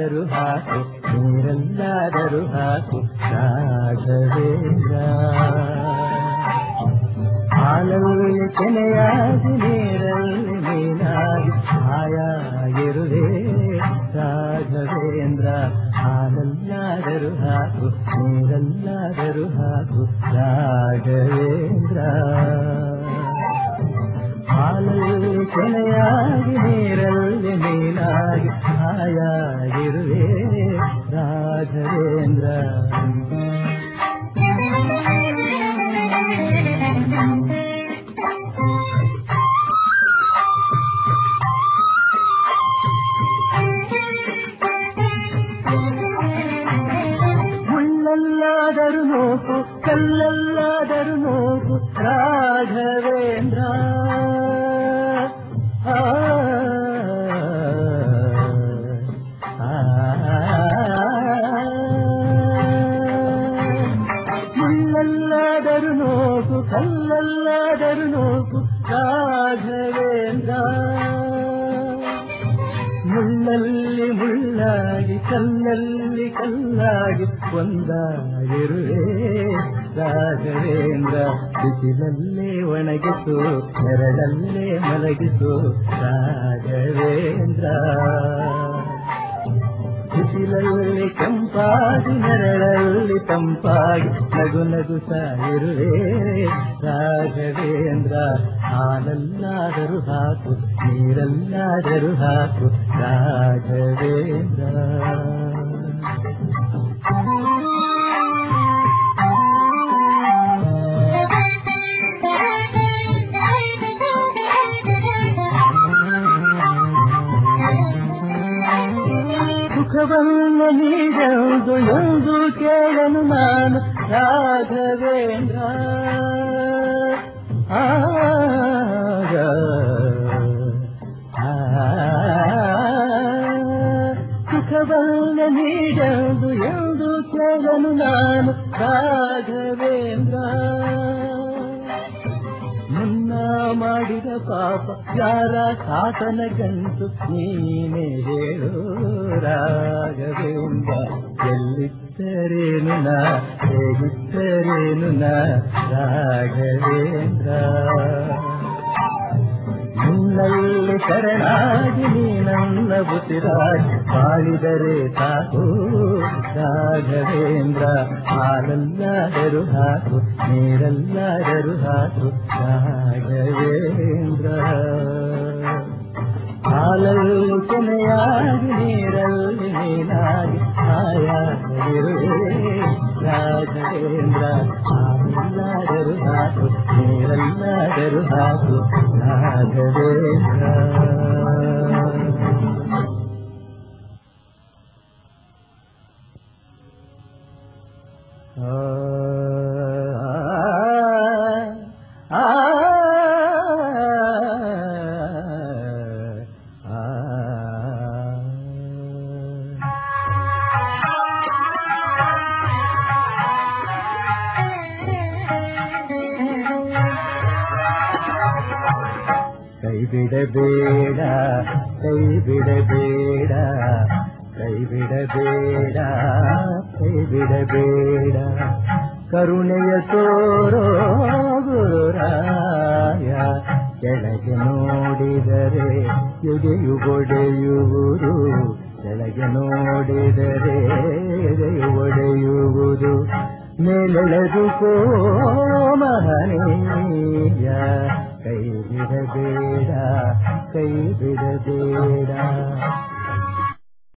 ನೀರಲ್ಲಾದರೂ ಹಾಕು ನೀರಲ್ಲಾದರೂ ಹಾಕು ರಾಘವೇಂದ್ರ. ಹಾಲಲ್ಲಿ ಕೆನೆಯಾಗಿ ನೀರಲ್ಲಿ ಮೀನಾಗಿ ಹಾಯಾಗಿರುವೆ ರಾಘವೇಂದ್ರ. ಹಾಲಲ್ಲಾದರೂ ಹಾಕು ನೀರಲ್ಲಾದರೂ ಹಾಕು ರಾಘವೇಂದ್ರ. ಹಾಲಲ್ಲಿ ಕೆನೆಯಾಗಿ ನೀರಲ್ಲಿ ಮೀನಾಗಿ ಹಾಯಾಗಿರುವೆ ರಾಘವೇಂದ್ರ. ಮುಳ್ಳಲ್ಲಾದರೂ ನೋಕು ಕಲ್ಲಲ್ಲಾದರೂ ನೋಕು ರಾಘವೇಂದ್ರ. ಮುಳ್ಳಲ್ಲಾದರೂ ನೋಕು ಕಲ್ಲಲ್ಲಾದರೂ ನೋಕು ರಾಘವೇಂದ್ರ. ಮುಳ್ಳಲ್ಲಿ ಮುಳ್ಳಾಗಿ ಕಲ್ಲಲ್ಲಿ ಕಲ್ಲಾಗಿ ಒಂದಾಗಿರುವೆ ರಾಘವೇಂದ್ರ. ಬಿಸಿಲಲ್ಲೇ ಒಣಗಿಸು ನೆರಳಲ್ಲೇ ಮಲಗಿಸು ರಾಘವೇಂದ್ರ. ಬಿಸಿಲಲ್ಲಿ ಕೆಂಪಾಗಿ ನೆರಳಲ್ಲಿ ತಂಪಾಗಿ ನಗು ನಗುತ್ತ ಇರುವೆ ರಾಘವೇಂದ್ರ. ಹಾಲಲ್ಲಾದರೂ ಹಾಕು ನೀರಲ್ಲಾದರೂ ಹಾಕು ರಾಘವೇಂದ್ರ. ಸುಖವನ್ನು ನೀಡುವುದು ಎಂದು ಕೇಳನು ನಾನು ರಾಘವೇಂದ್ರ. ಸುಖವನ್ನು ನೀಡುವುದು ಎಂದು ಕೇಳನು ನಾನು ರಾಘವೇಂದ್ರ. ಮುನ್ನ ಮಾಡಿದ ಪಾಪ ಯಾರ ಸಾತನ ಗಂಟು ನೀನೇ ಹೇಳು ರಾಘವೇಂದ್ರ. ಎಲ್ಲಿದ್ದರೇನು ನಾ ಹೇಗಿದ್ದರೇನು ನಾ ರಾಘವೇಂದ್ರ. ನಿನ್ನಲ್ಲಿ ಶರಣಾಗಿ ನೀ ನನ್ನ ಬುತ್ತಿರಾಗಿ ಬಾಳಿದರೆ ಸಾಕು ರಾಘವೇಂದ್ರ. ಹಾಲಲ್ಲಾದರೂ ಹಾಕು ನೀರಲ್ಲಾದರೂ ಹಾಕು ರಾಘವೇಂದ್ರ. ಹಾಲಲ್ಲಿ ಕೆನೆಯಾಗಿ ನೀರಲ್ಲಿ ನೀನಾಗಿ ಹಾಯಾಗಿರುವೆ ರಾಘವೇಂದ್ರ. ಹಾಲಲ್ಲಾದರೂ ಹಾಕು ನೀರಲ್ಲಾದರೂ ಹಾಕು ರಾಘವೇಂದ್ರ. ಕೈ ಬಿಡಬೇಡ ಕೈ ಬಿಡಬೇಡ ಕೈ ಬಿಡಬೇಡ ಕೈ ಬಿಡಬೇಡ. ಕರುಣೆಯ ತೋರೋ ಗುರುರಾಯ. ಕೆಳಗೆ ನೋಡಿದರೆ ಎದೆಯು ಒಡೆಯುವುದು. ಕೆಳಗೆ ನೋಡಿದರೆ ಎದೆಯು ಒಡೆಯುವುದು. ಮೇಲೆಳೆದುಕೋ ಮಹನೀಯ. ಕೈ ಬಿಡಬೇಡ ಕೈ ಬಿಡಬೇಡ.